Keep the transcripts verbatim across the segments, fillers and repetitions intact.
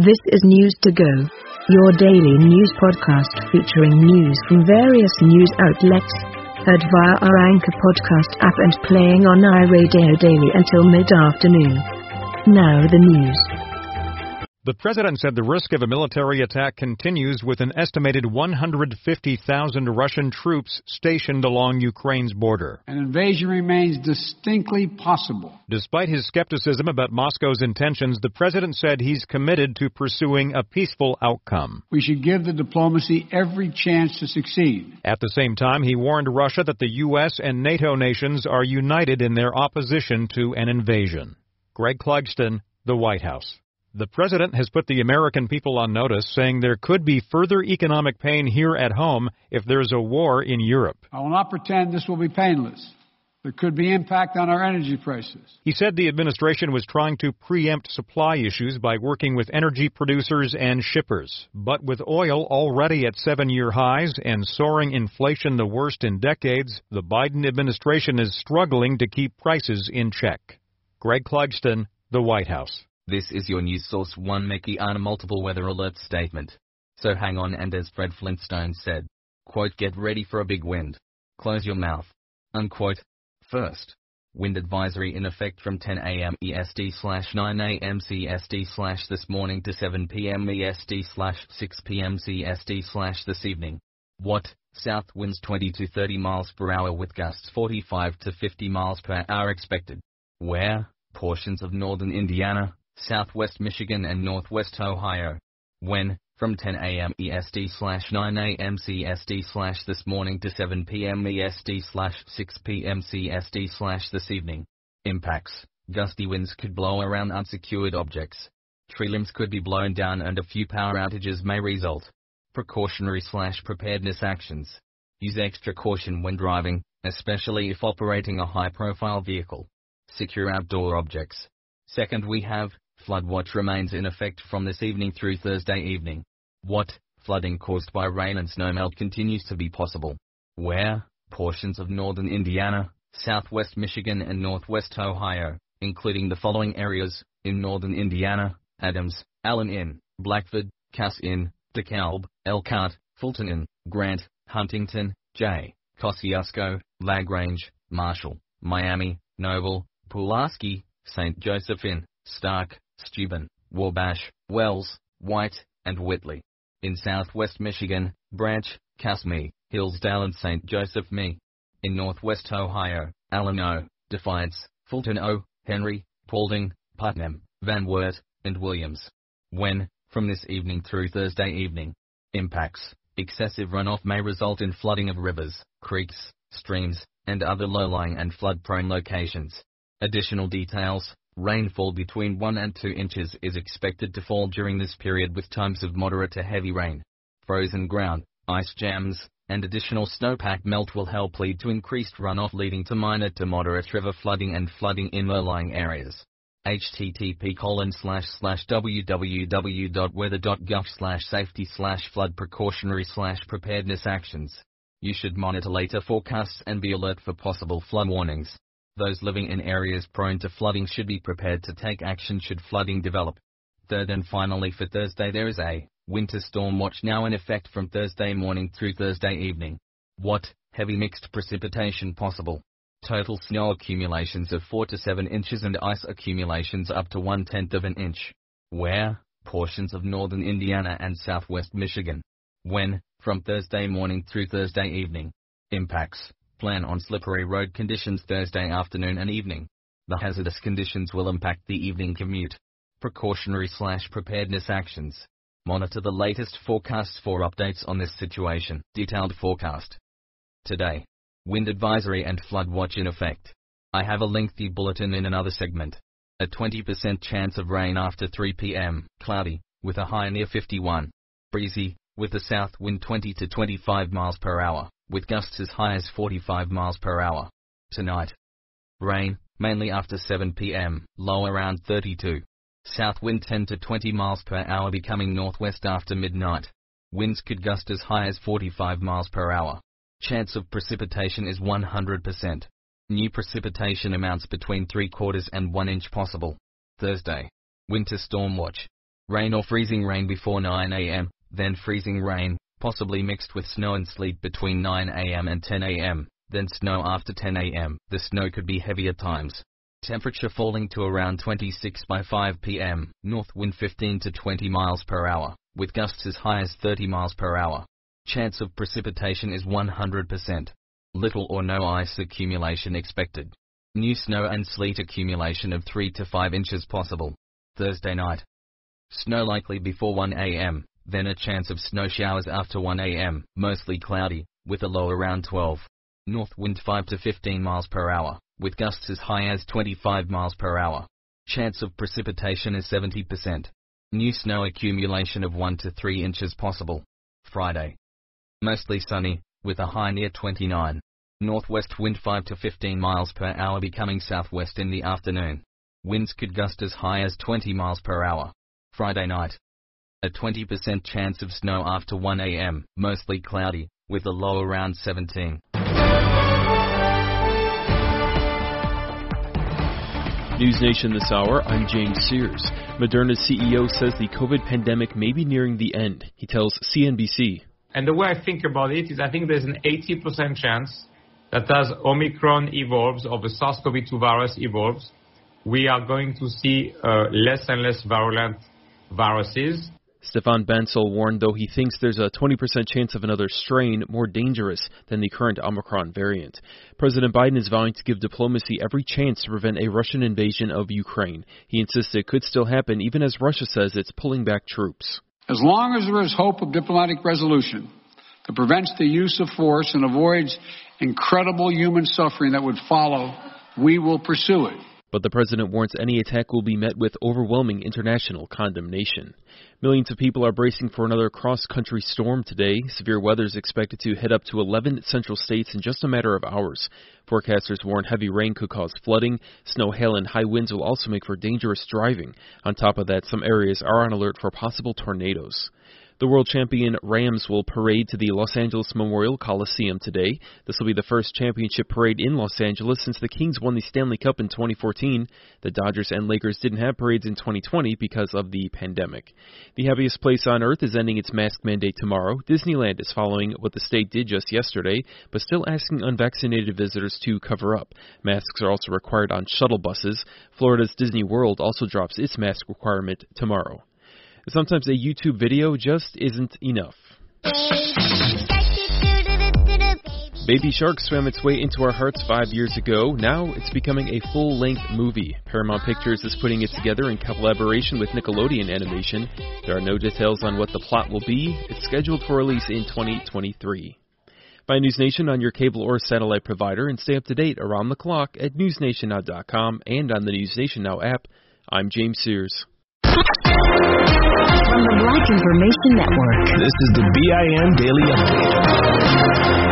This is News to Go, your daily news podcast featuring news from various news outlets, heard via our Anchor podcast app and playing on iRadio daily until mid-afternoon. Now the news. The president said the risk of a military attack continues with an estimated one hundred fifty thousand Russian troops stationed along Ukraine's border. An invasion remains distinctly possible. Despite his skepticism about Moscow's intentions, the president said he's committed to pursuing a peaceful outcome. We should give the diplomacy every chance to succeed. At the same time, he warned Russia that the U S and NATO nations are united in their opposition to an invasion. Greg Clugston, the White House. The president has put the American people on notice, saying there could be further economic pain here at home if there's a war in Europe. I will not pretend this will be painless. There could be impact on our energy prices. He said the administration was trying to preempt supply issues by working with energy producers and shippers. But with oil already at seven-year highs and soaring inflation the worst in decades, the Biden administration is struggling to keep prices in check. Greg Clugston, the White House. This is your news source one Mickey on a multiple weather alert statement. So hang on, and as Fred Flintstone said, quote, get ready for a big wind. Close your mouth. Unquote. First, wind advisory in effect from ten a.m. E S T slash nine a.m. C S T slash this morning to seven p.m. E S T slash six p.m. C S T slash this evening. What? South winds twenty to thirty miles per hour with gusts forty-five to fifty miles per hour expected. Where? Portions of northern Indiana, southwest Michigan and northwest Ohio. When? From ten a.m. E S T slash nine a.m. C S T slash this morning to seven p.m. E S T slash six p.m. C S T slash this evening. Impacts. Gusty winds could blow around unsecured objects. Tree limbs could be blown down and a few power outages may result. Precautionary slash preparedness actions. Use extra caution when driving, especially if operating a high-profile vehicle. Secure outdoor objects. Second, we have flood watch remains in effect from this evening through Thursday evening. What? Flooding caused by rain and snowmelt continues to be possible. Where? Portions of northern Indiana, southwest Michigan and northwest Ohio, including the following areas: in northern Indiana, Adams, Allen Inn, Blackford, Cass Inn, DeKalb, Elkhart, Fulton Inn, Grant, Huntington, Jay, Kosciuszko, LaGrange, Marshall, Miami, Noble, Pulaski, Saint Joseph Inn, Stark, Steuben, Wabash, Wells, White, and Whitley. In southwest Michigan, Branch, Cassme, Hillsdale and Saint Joseph Me. In northwest Ohio, Allen O, Defiance, Fulton O, Henry, Paulding, Putnam, Van Wert, and Williams. When? From this evening through Thursday evening. Impacts. Excessive runoff may result in flooding of rivers, creeks, streams, and other low-lying and flood-prone locations. Additional details. Rainfall between one and two inches is expected to fall during this period, with times of moderate to heavy rain. Frozen ground, ice jams, and additional snowpack melt will help lead to increased runoff, leading to minor to moderate river flooding and flooding in low-lying areas. http colon slash slash www.weather.gov slash safety slash flood precautionary slash preparedness actions. You should monitor later forecasts and be alert for possible flood warnings. Those living in areas prone to flooding should be prepared to take action should flooding develop. Third and finally, for Thursday, there is a winter storm watch now in effect from Thursday morning through Thursday evening. What? Heavy mixed precipitation possible. Total snow accumulations of four to seven inches and ice accumulations up to one-tenth of an inch. Where? Portions of northern Indiana and southwest Michigan. When? From Thursday morning through Thursday evening. Impacts. Plan on slippery road conditions Thursday afternoon and evening. The hazardous conditions will impact the evening commute. Precautionary slash preparedness actions. Monitor the latest forecasts for updates on this situation. Detailed forecast. Today. Wind advisory and flood watch in effect. I have a lengthy bulletin in another segment. A twenty percent chance of rain after three p.m. Cloudy, with a high near fifty-one. Breezy, with a south wind twenty to twenty-five miles per hour, with gusts as high as forty-five miles per hour. Tonight. Rain, mainly after seven p.m., low around thirty-two. South wind ten to twenty miles per hour becoming northwest after midnight. Winds could gust as high as forty-five miles per hour. Chance of precipitation is one hundred percent. New precipitation amounts between three quarters and one inch possible. Thursday. Winter storm watch. Rain or freezing rain before nine a.m., then freezing rain, possibly mixed with snow and sleet between nine a.m. and ten a.m., then snow after ten a.m. The snow could be heavy at times. Temperature falling to around twenty-six by five p.m. North wind fifteen to twenty miles per hour, with gusts as high as thirty miles per hour. Chance of precipitation is one hundred percent. Little or no ice accumulation expected. New snow and sleet accumulation of three to five inches possible. Thursday night. Snow likely before one a.m., then a chance of snow showers after one a.m., mostly cloudy, with a low around twelve. North wind five to fifteen miles per hour, with gusts as high as twenty-five miles per hour. Chance of precipitation is seventy percent. New snow accumulation of one to three inches possible. Friday. Mostly sunny, with a high near twenty-nine. Northwest wind five to fifteen miles per hour becoming southwest in the afternoon. Winds could gust as high as twenty miles per hour. Friday night. A twenty percent chance of snow after one a.m., mostly cloudy, with a low around seventeen. News Nation this hour, I'm James Sears. Moderna's C E O says the COVID pandemic may be nearing the end. He tells C N B C. And the way I think about it is I think there's an eighty percent chance that as Omicron evolves or the SARS-CoV two virus evolves, we are going to see uh, less and less virulent viruses. Stefan Bancel warned, though, he thinks there's a twenty percent chance of another strain more dangerous than the current Omicron variant. President Biden is vowing to give diplomacy every chance to prevent a Russian invasion of Ukraine. He insists it could still happen, even as Russia says it's pulling back troops. As long as there is hope of diplomatic resolution that prevents the use of force and avoids incredible human suffering that would follow, we will pursue it. But the president warns any attack will be met with overwhelming international condemnation. Millions of people are bracing for another cross-country storm today. Severe weather is expected to hit up to eleven central states in just a matter of hours. Forecasters warn heavy rain could cause flooding. Snow, hail, and high winds will also make for dangerous driving. On top of that, some areas are on alert for possible tornadoes. The world champion Rams will parade to the Los Angeles Memorial Coliseum today. This will be the first championship parade in Los Angeles since the Kings won the Stanley Cup in twenty fourteen. The Dodgers and Lakers didn't have parades in twenty twenty because of the pandemic. The heaviest place on earth is ending its mask mandate tomorrow. Disneyland is following what the state did just yesterday, but still asking unvaccinated visitors to cover up. Masks are also required on shuttle buses. Florida's Disney World also drops its mask requirement tomorrow. Sometimes a YouTube video just isn't enough. Baby Shark swam its way into our hearts five years ago. Now it's becoming a full-length movie. Paramount Pictures is putting it together in collaboration with Nickelodeon Animation. There are no details on what the plot will be. It's scheduled for release in twenty twenty-three. Find News Nation on your cable or satellite provider and stay up to date around the clock at news nation now dot com and on the News Nation Now app. I'm James Sears. From the Black Information Network. This is the B I N Daily Update.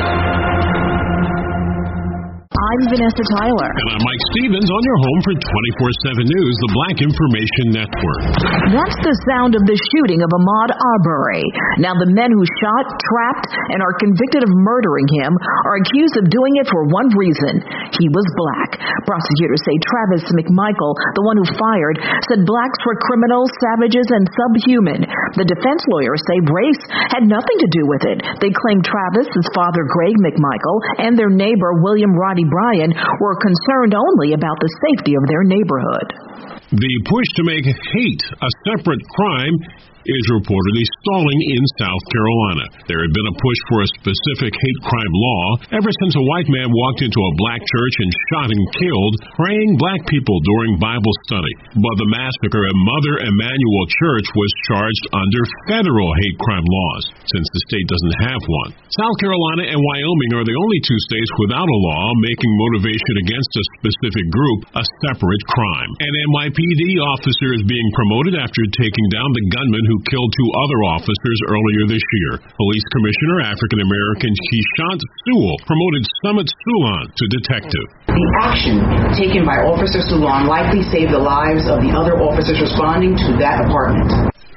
I'm Vanessa Tyler. And I'm Mike Stevens on your home for twenty-four seven News, the Black Information Network. That's the sound of the shooting of Ahmaud Arbery. Now, the men who shot, trapped, and are convicted of murdering him are accused of doing it for one reason. He was black. Prosecutors say Travis McMichael, the one who fired, said blacks were criminals, savages, and subhuman. The defense lawyers say race had nothing to do with it. They claim Travis, his father Greg McMichael, and their neighbor William Roddy Bryan were concerned only about the safety of their neighborhood. The push to make hate a separate crime is reportedly stalling in South Carolina. There had been a push for a specific hate crime law ever since a white man walked into a black church and shot and killed praying black people during Bible study. But the massacre at Mother Emanuel Church was charged under federal hate crime laws, since the state doesn't have one. South Carolina and Wyoming are the only two states without a law making motivation against a specific group a separate crime. An N Y P D officer is being promoted after taking down the gunman who killed two other officers earlier this year. Police Commissioner African-American Keishant Sewell promoted Summit Sulan to detective. The action taken by Officer Sulan likely saved the lives of the other officers responding to that apartment.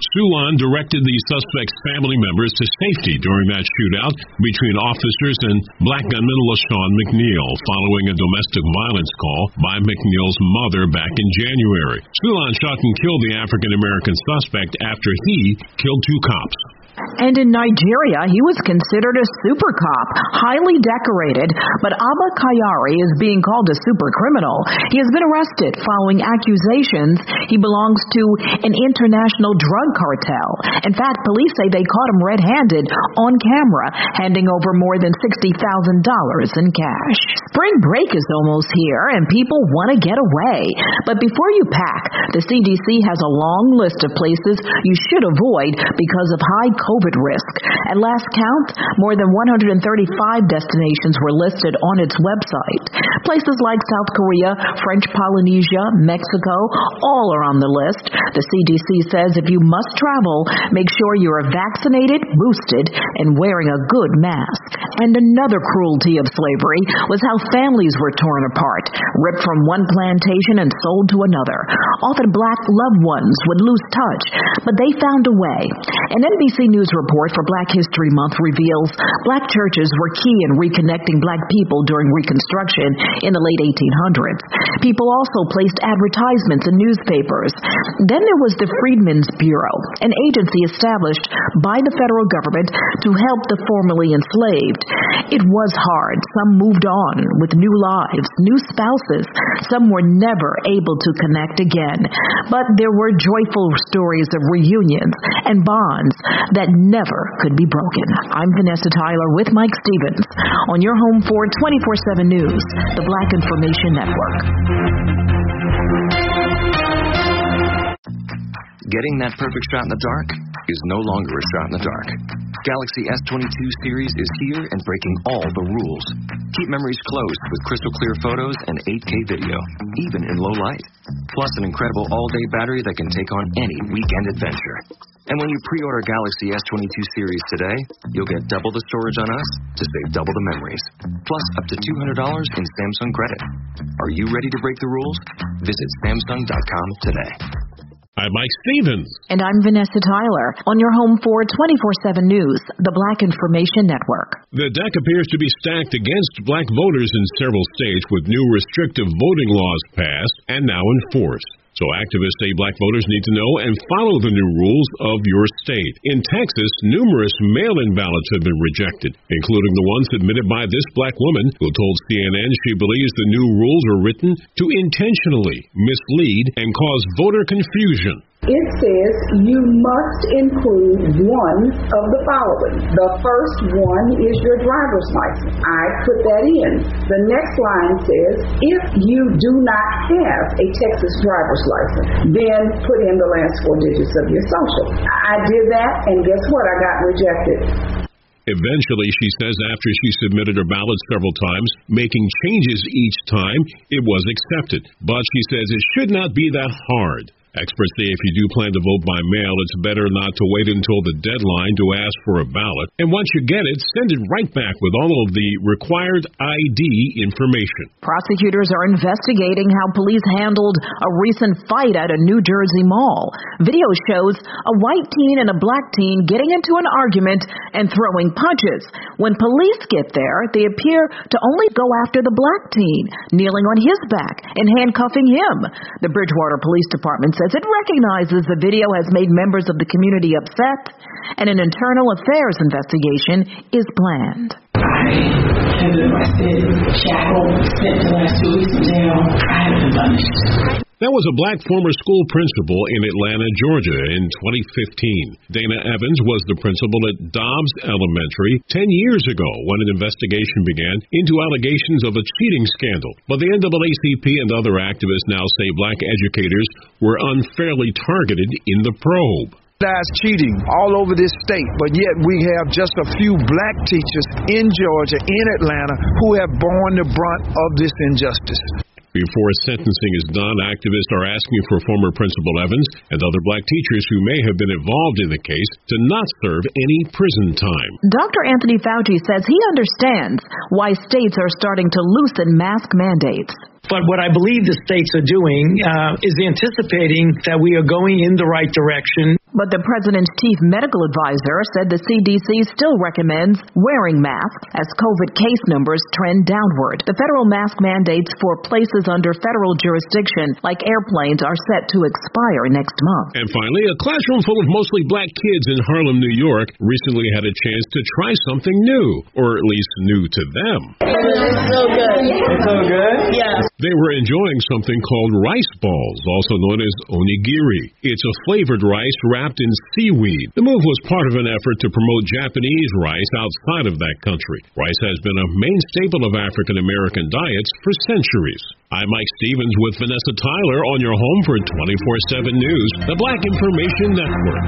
Soulon directed the suspect's family members to safety during that shootout between officers and black gunman LaShawn McNeil, following a domestic violence call by McNeil's mother back in January. Soulon shot and killed the African-American suspect after he killed two cops. And in Nigeria, he was considered a super cop, highly decorated, but Abba Kyari is being called a super criminal. He has been arrested following accusations he belongs to an international drug cartel. In fact, police say they caught him red-handed on camera, handing over more than sixty thousand dollars in cash. Spring break is almost here, and people want to get away. But before you pack, the C D C has a long list of places you should avoid because of high COVID risk. At last count, more than one hundred thirty-five destinations were listed on its website. Places like South Korea, French Polynesia, Mexico, all are on the list. The C D C says if you must travel, make sure you are vaccinated, boosted, and wearing a good mask. And another cruelty of slavery was how families were torn apart, ripped from one plantation and sold to another. Often black loved ones would lose touch, but they found a way. An N B C News report for Black History Month reveals black churches were key in reconnecting black people during Reconstruction in the late eighteen hundreds. People also placed advertisements in newspapers. Then there was the Freedmen's Bureau, an agency established by the federal government to help the formerly enslaved. It was hard. Some moved on with new lives, new spouses. Some were never able to connect again. But there were joyful stories of reunions and bonds that never could be broken. I'm Vanessa Tyler with Mike Stevens on your home for twenty-four seven News, the Black Information Network. Getting that perfect shot in the dark is no longer a shot in the dark. Galaxy S twenty-two series is here and breaking all the rules. Keep memories close with crystal clear photos and eight K video, even in low light. Plus an incredible all-day battery that can take on any weekend adventure. And when you pre-order Galaxy S twenty-two series today, you'll get double the storage on us to save double the memories. Plus up to two hundred dollars in Samsung credit. Are you ready to break the rules? Visit Samsung dot com today. I'm Mike Stevens. And I'm Vanessa Tyler on your home for twenty-four seven News, the Black Information Network. The deck appears to be stacked against black voters in several states with new restrictive voting laws passed and now enforced. So activists say black voters need to know and follow the new rules of your state. In Texas, numerous mail-in ballots have been rejected, including the one submitted by this black woman who told C N N she believes the new rules are written to intentionally mislead and cause voter confusion. It says you must include one of the following. The first one is your driver's license. I put that in. The next line says, if you do not have a Texas driver's license, then put in the last four digits of your social. I did that, and guess what? I got rejected. Eventually, she says after she submitted her ballot several times, making changes each time, it was accepted. But she says it should not be that hard. Experts say if you do plan to vote by mail, it's better not to wait until the deadline to ask for a ballot. And once you get it, send it right back with all of the required I D information. Prosecutors are investigating how police handled a recent fight at a New Jersey mall. Video shows a white teen and a black teen getting into an argument and throwing punches. When police get there, they appear to only go after the black teen, kneeling on his back and handcuffing him. The Bridgewater Police Department says it recognizes the video has made members of the community upset, and an internal affairs investigation is planned. I have been arrested, shackled, spent the last two weeks in jail. I have been punished. That was a black former school principal in Atlanta, Georgia in twenty fifteen. Dana Evans was the principal at Dobbs Elementary ten years ago when an investigation began into allegations of a cheating scandal. But the N double A C P and other activists now say black educators were unfairly targeted in the probe. That's cheating all over this state, but yet we have just a few black teachers in Georgia, in Atlanta, who have borne the brunt of this injustice. Before sentencing is done, activists are asking for former Principal Evans and other black teachers who may have been involved in the case to not serve any prison time. Doctor Anthony Fauci says he understands why states are starting to loosen mask mandates. But what I believe the states are doing uh, is anticipating that we are going in the right direction. But the president's chief medical advisor said the C D C still recommends wearing masks as COVID case numbers trend downward. The federal mask mandates for places under federal jurisdiction, like airplanes, are set to expire next month. And finally, a classroom full of mostly black kids in Harlem, New York, recently had a chance to try something new, or at least new to them. It's so good. It's so good? Yeah. They were enjoying something called rice balls, also known as onigiri. It's a flavored rice wrapped in seaweed. The move was part of an effort to promote Japanese rice outside of that country. Rice has been a main staple of African American diets for centuries. I'm Mike Stevens with Vanessa Tyler on your home for twenty-four seven News, the Black Information Network.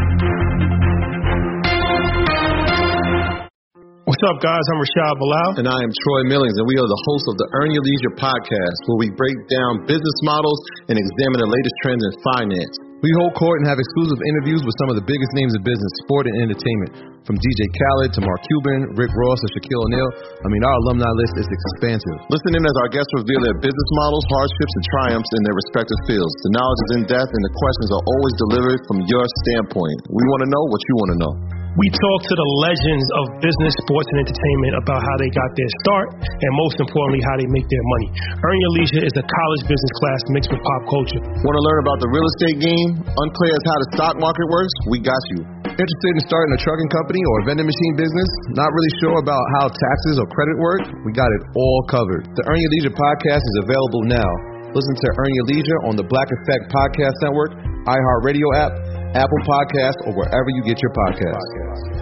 What's up, guys? I'm Rashad Bilal. And I am Troy Millings, and we are the hosts of the Earn Your Leisure podcast, where we break down business models and examine the latest trends in finance. We hold court and have exclusive interviews with some of the biggest names in business, sport, and entertainment. From D J Khaled to Mark Cuban, Rick Ross, and Shaquille O'Neal. I mean, our alumni list is expansive. Listen in as our guests reveal their business models, hardships, and triumphs in their respective fields. The knowledge is in depth, and the questions are always delivered from your standpoint. We want to know what you want to know. We talk to the legends of business, sports, and entertainment about how they got their start, and most importantly, how they make their money. Earn Your Leisure is a college business class mixed with pop culture. Want to learn about the real estate game? Unclear as how the stock market works? We got you. Interested in starting a trucking company or a vending machine business? Not really sure about how taxes or credit work? We got it all covered. The Earn Your Leisure podcast is available now. Listen to Earn Your Leisure on the Black Effect Podcast Network, iHeartRadio app, Apple Podcasts, or wherever you get your podcasts.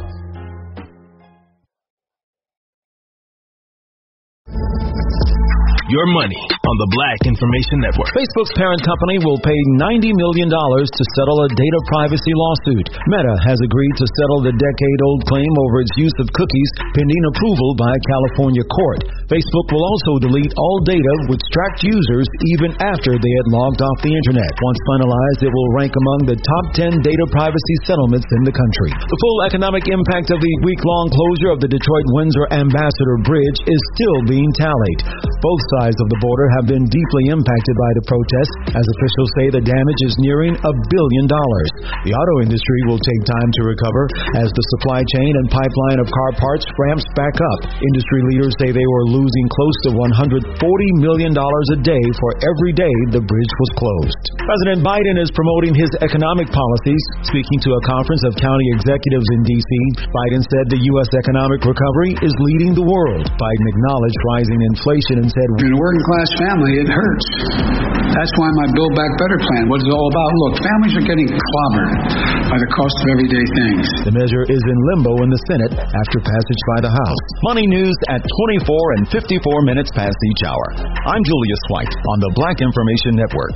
Your money on the Black Information Network. Facebook's parent company will pay ninety million dollars to settle a data privacy lawsuit. Meta has agreed to settle the decade-old claim over its use of cookies pending approval by a California court. Facebook will also delete all data which tracked users even after they had logged off the internet. Once finalized, it will rank among the top ten data privacy settlements in the country. The full economic impact of the week-long closure of the Detroit-Windsor Ambassador Bridge is still being tallied. Both sides of the border have been deeply impacted by the protests, as officials say the damage is nearing a billion dollars. The auto industry will take time to recover as the supply chain and pipeline of car parts ramps back up. Industry leaders say they were losing close to one hundred forty million dollars a day for every day the bridge was closed. President Biden is promoting his economic policies. Speaking to a conference of county executives in D C, Biden said the U S economic recovery is leading the world. Biden acknowledged rising inflation and said, in a working class family, it hurts. That's why my Build Back Better plan, what it's all about. Look, families are getting clobbered by the cost of everyday things. The measure is in limbo in the Senate after passage by the House. Money news at twenty-four and fifty-four minutes past each hour. I'm Julius White on the Black Information Network.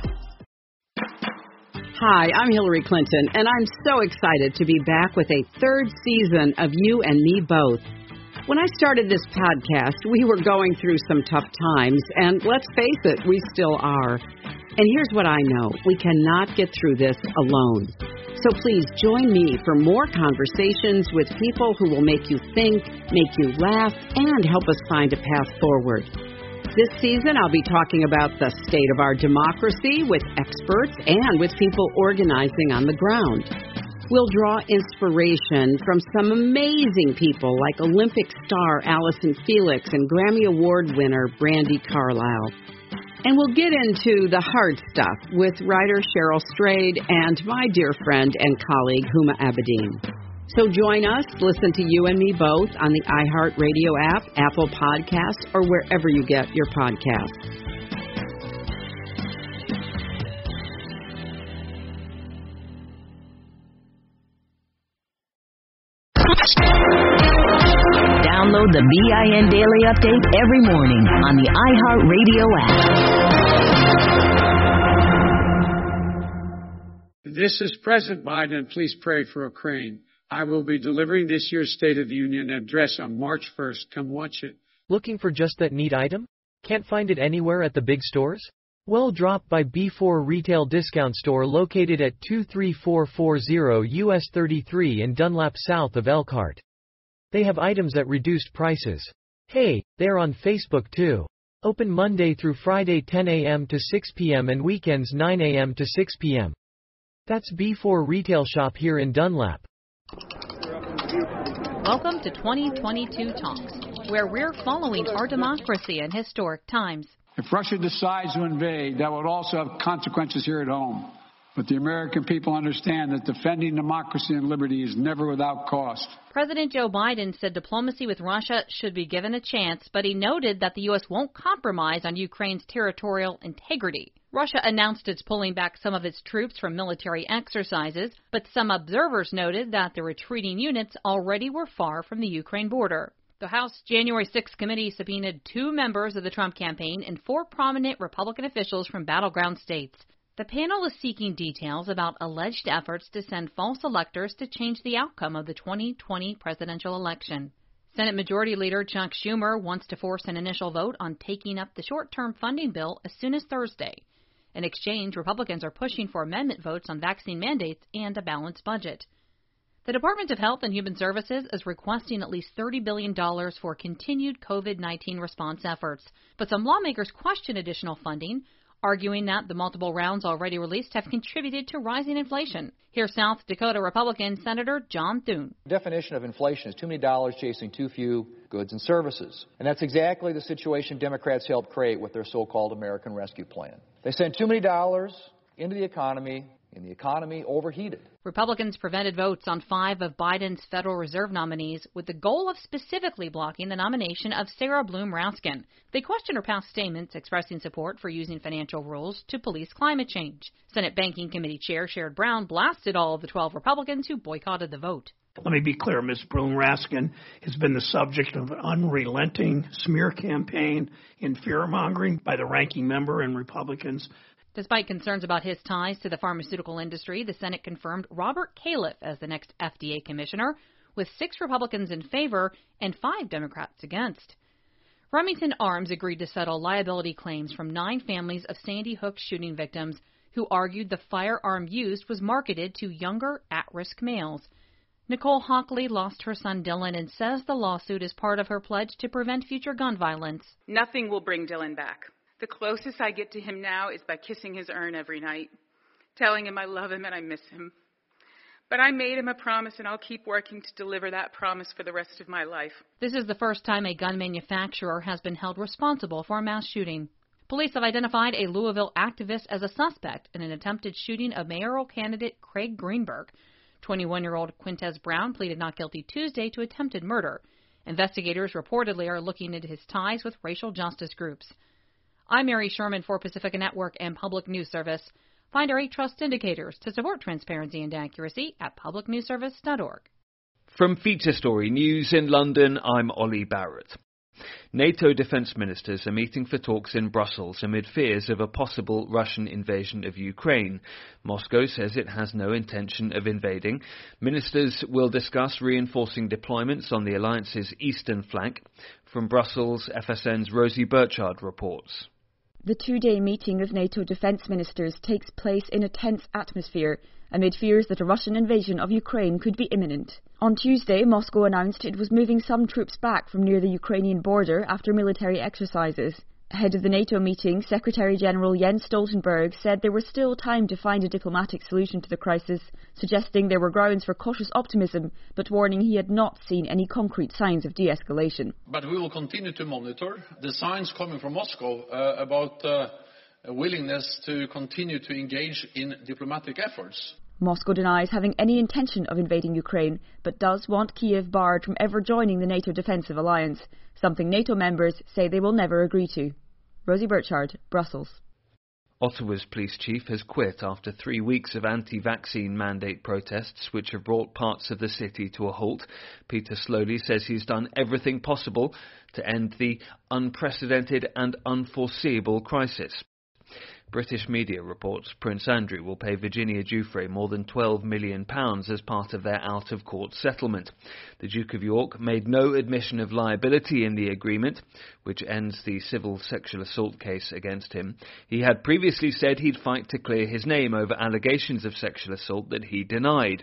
Hi, I'm Hillary Clinton, and I'm so excited to be back with a third season of You and Me Both. When I started this podcast, we were going through some tough times, and let's face it, we still are. And here's what I know. We cannot get through this alone. So please join me for more conversations with people who will make you think, make you laugh, and help us find a path forward. This season, I'll be talking about the state of our democracy with experts and with people organizing on the ground. We'll draw inspiration from some amazing people like Olympic star Allison Felix and Grammy Award winner Brandi Carlile. And we'll get into the hard stuff with writer Cheryl Strayed and my dear friend and colleague Huma Abedin. So join us, listen to You and Me Both on the iHeartRadio app, Apple Podcasts, or wherever you get your podcasts. Download the B I N Daily Update every morning on the iHeartRadio app. This is President Biden. Please pray for Ukraine. I will be delivering this year's State of the Union address on March first. Come watch it. Looking for just that neat item? Can't find it anywhere at the big stores? Well, drop by B four Retail Discount Store located at two three four four zero U S thirty-three in Dunlap south of Elkhart. They have items at reduced prices. Hey, they're on Facebook too. Open Monday through Friday ten a m to six p m and weekends nine a m to six p m That's B four Retail Shop here in Dunlap. Welcome to twenty twenty-two Talks, where we're following our democracy in historic times. If Russia decides to invade, that would also have consequences here at home. But the American people understand that defending democracy and liberty is never without cost. President Joe Biden said diplomacy with Russia should be given a chance, but he noted that the U S won't compromise on Ukraine's territorial integrity. Russia announced it's pulling back some of its troops from military exercises, but some observers noted that the retreating units already were far from the Ukraine border. The House January sixth committee subpoenaed two members of the Trump campaign and four prominent Republican officials from battleground states. The panel is seeking details about alleged efforts to send false electors to change the outcome of the twenty twenty presidential election. Senate Majority Leader Chuck Schumer wants to force an initial vote on taking up the short-term funding bill as soon as Thursday. In exchange, Republicans are pushing for amendment votes on vaccine mandates and a balanced budget. The Department of Health and Human Services is requesting at least thirty billion dollars for continued COVID nineteen response efforts, but some lawmakers question additional funding, arguing that the multiple rounds already released have contributed to rising inflation. Here's South Dakota Republican Senator John Thune. The definition of inflation is too many dollars chasing too few goods and services. And that's exactly the situation Democrats helped create with their so-called American Rescue Plan. They sent too many dollars into the economy, and the economy overheated. Republicans prevented votes on five of Biden's Federal Reserve nominees with the goal of specifically blocking the nomination of Sarah Bloom Raskin. They questioned her past statements expressing support for using financial rules to police climate change. Senate Banking Committee Chair Sherrod Brown blasted all of the twelve Republicans who boycotted the vote. Let me be clear, Miz Bloom Raskin has been the subject of an unrelenting smear campaign and fear-mongering by the ranking member and Republicans. Despite concerns about his ties to the pharmaceutical industry, the Senate confirmed Robert Califf as the next F D A commissioner, with six Republicans in favor and five Democrats against. Remington Arms agreed to settle liability claims from nine families of Sandy Hook shooting victims who argued the firearm used was marketed to younger, at-risk males. Nicole Hockley lost her son Dylan and says the lawsuit is part of her pledge to prevent future gun violence. Nothing will bring Dylan back. The closest I get to him now is by kissing his urn every night, telling him I love him and I miss him. But I made him a promise, and I'll keep working to deliver that promise for the rest of my life. This is the first time a gun manufacturer has been held responsible for a mass shooting. Police have identified a Louisville activist as a suspect in an attempted shooting of mayoral candidate Craig Greenberg. twenty-one-year-old Quintez Brown pleaded not guilty Tuesday to attempted murder. Investigators reportedly are looking into his ties with racial justice groups. I'm Mary Sherman for Pacifica Network and Public News Service. Find our eight trust indicators to support transparency and accuracy at public news service dot org. From Feature Story News in London, I'm Ollie Barrett. NATO defence ministers are meeting for talks in Brussels amid fears of a possible Russian invasion of Ukraine. Moscow says it has no intention of invading. Ministers will discuss reinforcing deployments on the alliance's eastern flank. From Brussels, F S N's Rosie Burchard reports. The two-day meeting of NATO defence ministers takes place in a tense atmosphere amid fears that a Russian invasion of Ukraine could be imminent. On Tuesday, Moscow announced it was moving some troops back from near the Ukrainian border after military exercises. Ahead of the NATO meeting, Secretary-General Jens Stoltenberg said there was still time to find a diplomatic solution to the crisis, suggesting there were grounds for cautious optimism, but warning he had not seen any concrete signs of de-escalation. But we will continue to monitor the signs coming from Moscow uh, about uh, a willingness to continue to engage in diplomatic efforts. Moscow denies having any intention of invading Ukraine, but does want Kiev barred from ever joining the NATO defensive alliance, something NATO members say they will never agree to. Rosie Burchard, Brussels. Ottawa's police chief has quit after three weeks of anti-vaccine mandate protests which have brought parts of the city to a halt. Peter Slowly says he's done everything possible to end the unprecedented and unforeseeable crisis. British media reports Prince Andrew will pay Virginia Giuffre more than twelve million pounds as part of their out-of-court settlement. The Duke of York made no admission of liability in the agreement, which ends the civil sexual assault case against him. He had previously said he'd fight to clear his name over allegations of sexual assault that he denied.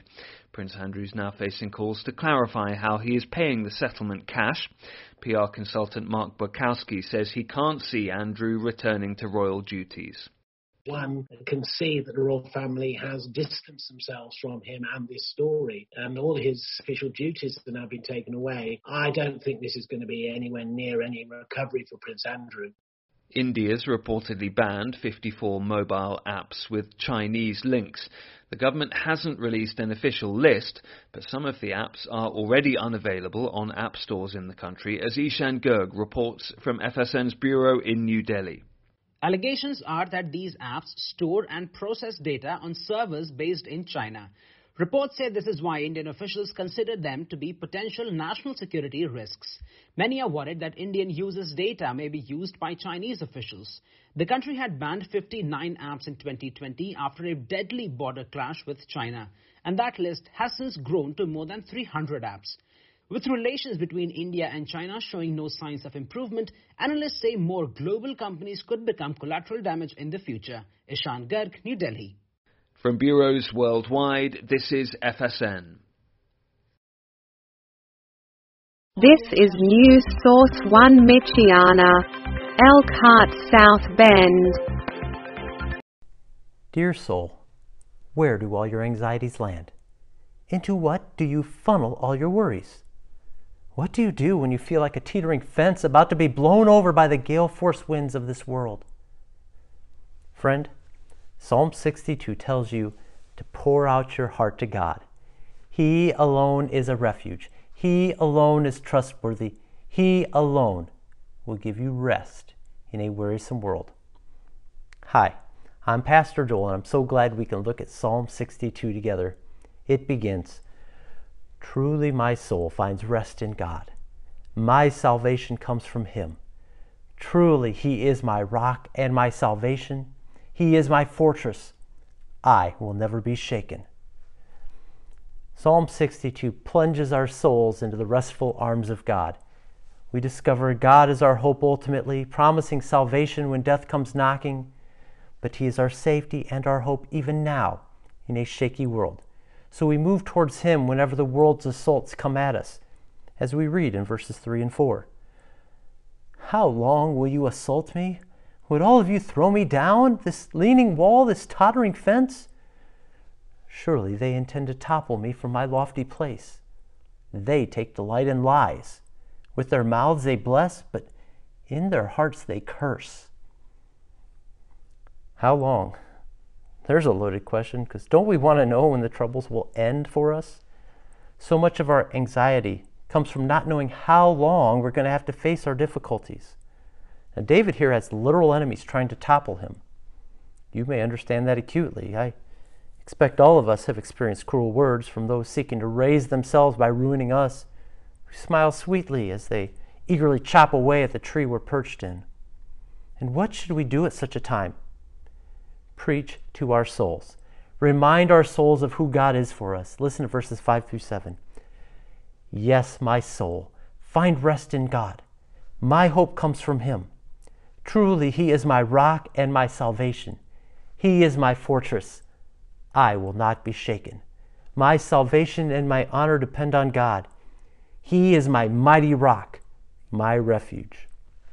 Prince Andrew's now facing calls to clarify how he is paying the settlement cash. P R consultant Mark Bukowski says he can't see Andrew returning to royal duties. One can see that the royal family has distanced themselves from him and this story, and all his official duties have now been taken away. I don't think this is going to be anywhere near any recovery for Prince Andrew. India's reportedly banned fifty-four mobile apps with Chinese links. The government hasn't released an official list, but some of the apps are already unavailable on app stores in the country, as Ishan Garg reports from F S N's bureau in New Delhi. Allegations are that these apps store and process data on servers based in China. Reports say this is why Indian officials consider them to be potential national security risks. Many are worried that Indian users' data may be used by Chinese officials. The country had banned fifty-nine apps in twenty twenty after a deadly border clash with China, and that list has since grown to more than three hundred apps. With relations between India and China showing no signs of improvement, analysts say more global companies could become collateral damage in the future. Ishan Garg, New Delhi. From bureaus worldwide, this is F S N. This is News Source one Michiana, Elkhart, South Bend. Dear soul, where do all your anxieties land? Into what do you funnel all your worries? What do you do when you feel like a teetering fence about to be blown over by the gale-force winds of this world? Friend, Psalm sixty-two tells you to pour out your heart to God. He alone is a refuge. He alone is trustworthy. He alone will give you rest in a wearisome world. Hi, I'm Pastor Joel, and I'm so glad we can look at Psalm sixty-two together. It begins, "Truly my soul finds rest in God. My salvation comes from Him. Truly He is my rock and my salvation. He is my fortress. I will never be shaken." Psalm sixty-two plunges our souls into the restful arms of God. We discover God is our hope ultimately, promising salvation when death comes knocking, but He is our safety and our hope even now in a shaky world. So we move towards Him whenever the world's assaults come at us, as we read in verses three and four. "How long will you assault me? Would all of you throw me down, this leaning wall, this tottering fence? Surely they intend to topple me from my lofty place. They take delight in lies. With their mouths they bless, but in their hearts they curse." How long? There's a loaded question, because don't we want to know when the troubles will end for us? So much of our anxiety comes from not knowing how long we're going to have to face our difficulties. Now, David here has literal enemies trying to topple him. You may understand that acutely. I expect all of us have experienced cruel words from those seeking to raise themselves by ruining us, who smile sweetly as they eagerly chop away at the tree we're perched in. And what should we do at such a time? Preach to our souls. Remind our souls of who God is for us. Listen to verses five through seven. "Yes, my soul, find rest in God. My hope comes from Him. Truly He is my rock and my salvation. He is my fortress. I will not be shaken. My salvation and my honor depend on God. He is my mighty rock, my refuge."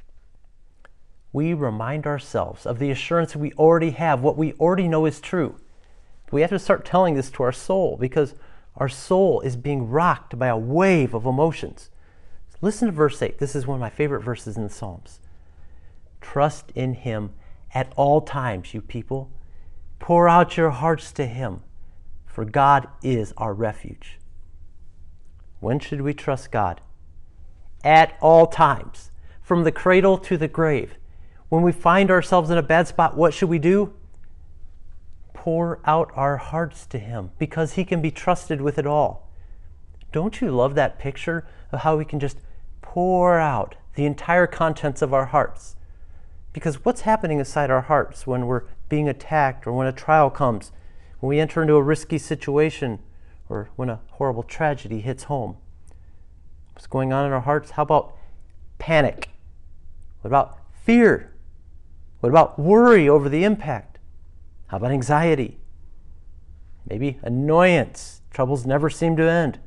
We remind ourselves of the assurance we already have, what we already know is true. We have to start telling this to our soul, because our soul is being rocked by a wave of emotions. Listen to verse eight. This is one of my favorite verses in the Psalms. "Trust in Him at all times, you people. Pour out your hearts to Him, for God is our refuge." When should we trust God? At all times, from the cradle to the grave. When we find ourselves in a bad spot, what should we do? Pour out our hearts to Him, because He can be trusted with it all. Don't you love that picture of how we can just pour out the entire contents of our hearts? Because what's happening inside our hearts when we're being attacked, or when a trial comes, when we enter into a risky situation, or when a horrible tragedy hits home? What's going on in our hearts? How about panic? What about fear? What about worry over the impact? How about anxiety? Maybe annoyance, Troubles never seem to end.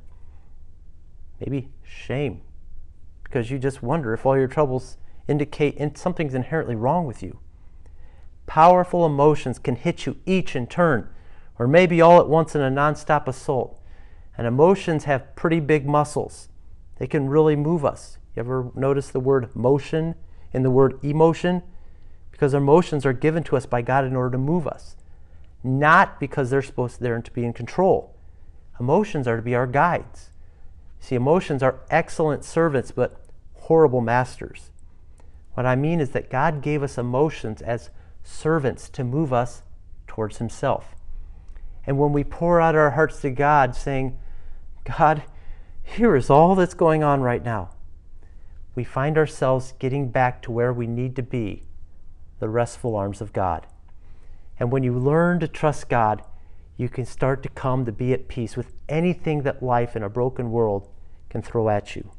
Maybe shame, because you just wonder if all your troubles indicate something's inherently wrong with you. Powerful emotions can hit you each in turn, or maybe all at once in a nonstop assault. And emotions have pretty big muscles. They can really move us. You ever notice the word motion in the word emotion? Because emotions are given to us by God in order to move us, not because they're supposed to, they're to be in control. Emotions are to be our guides. See, emotions are excellent servants, but horrible masters. What I mean is that God gave us emotions as servants to move us towards Himself. And when we pour out our hearts to God, saying, God, here is all that's going on right now, we find ourselves getting back to where we need to be, the restful arms of God. And when you learn to trust God, you can start to come to be at peace with anything that life in a broken world can throw at you.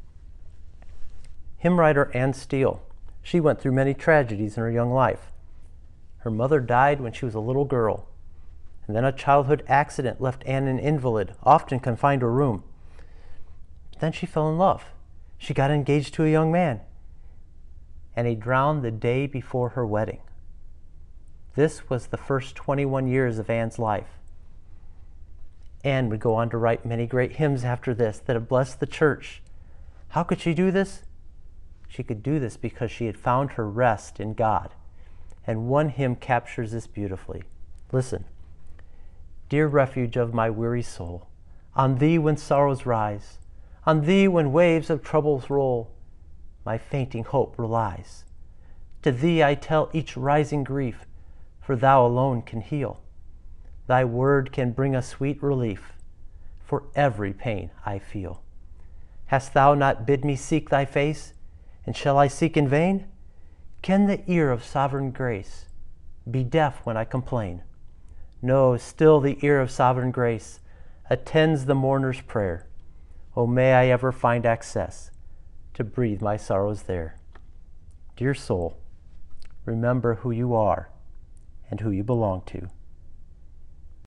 Hymn writer Anne Steele, she went through many tragedies in her young life. Her mother died when she was a little girl, and then a childhood accident left Anne an invalid, often confined to a room. Then she fell in love. She got engaged to a young man, and he drowned the day before her wedding. This was the first twenty-one years of Anne's life. Anne would go on to write many great hymns after this that have blessed the church. How could she do this? She could do this because she had found her rest in God. And one hymn captures this beautifully. Listen. Dear refuge of my weary soul, on Thee when sorrows rise, on Thee when waves of troubles roll, my fainting hope relies. To Thee I tell each rising grief, for Thou alone can heal. Thy word can bring a sweet relief for every pain I feel. Hast Thou not bid me seek Thy face, and shall I seek in vain? Can the ear of sovereign grace be deaf when I complain? No, still the ear of sovereign grace attends the mourner's prayer. Oh, may I ever find access to breathe my sorrows there. Dear soul, remember who you are and who you belong to.